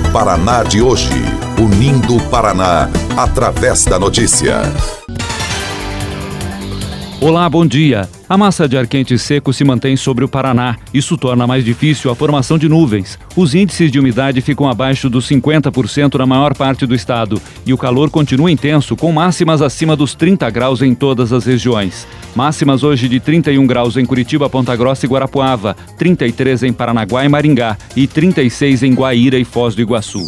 Paraná de hoje, unindo o Paraná através da notícia. Olá, bom dia. A massa de ar quente seco se mantém sobre o Paraná. Isso torna mais difícil a formação de nuvens. Os índices de umidade ficam abaixo dos 50% na maior parte do estado. E o calor continua intenso, com máximas acima dos 30 graus em todas as regiões. Máximas hoje de 31 graus em Curitiba, Ponta Grossa e Guarapuava, 33 em Paranaguá e Maringá e 36 em Guaíra e Foz do Iguaçu.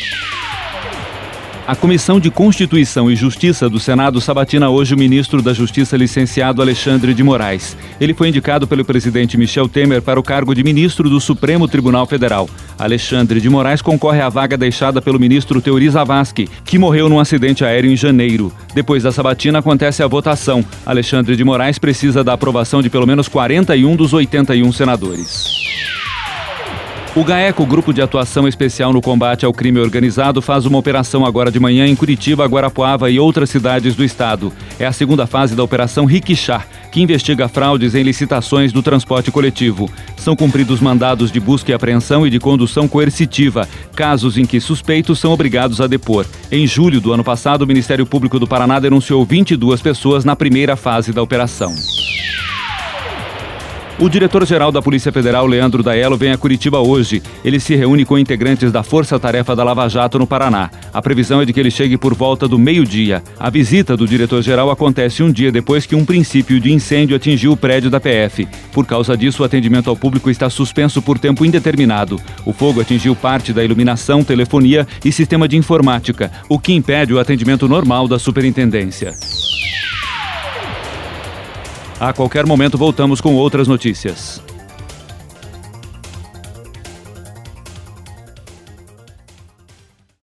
A Comissão de Constituição e Justiça do Senado sabatina hoje o ministro da Justiça, licenciado Alexandre de Moraes. Ele foi indicado pelo presidente Michel Temer para o cargo de ministro do Supremo Tribunal Federal. Alexandre de Moraes concorre à vaga deixada pelo ministro Teori Zavascki, que morreu num acidente aéreo em janeiro. Depois da sabatina acontece a votação. Alexandre de Moraes precisa da aprovação de pelo menos 41 dos 81 senadores. O GAECO, Grupo de Atuação Especial no Combate ao Crime Organizado, faz uma operação agora de manhã em Curitiba, Guarapuava e outras cidades do estado. É a segunda fase da Operação Riquixá, que investiga fraudes em licitações do transporte coletivo. São cumpridos mandados de busca e apreensão e de condução coercitiva, casos em que suspeitos são obrigados a depor. Em julho do ano passado, o Ministério Público do Paraná denunciou 22 pessoas na primeira fase da operação. O diretor-geral da Polícia Federal, Leandro Daello, vem a Curitiba hoje. Ele se reúne com integrantes da Força Tarefa da Lava Jato no Paraná. A previsão é de que ele chegue por volta do meio-dia. A visita do diretor-geral acontece um dia depois que um princípio de incêndio atingiu o prédio da PF. Por causa disso, o atendimento ao público está suspenso por tempo indeterminado. O fogo atingiu parte da iluminação, telefonia e sistema de informática, o que impede o atendimento normal da superintendência. A qualquer momento voltamos com outras notícias.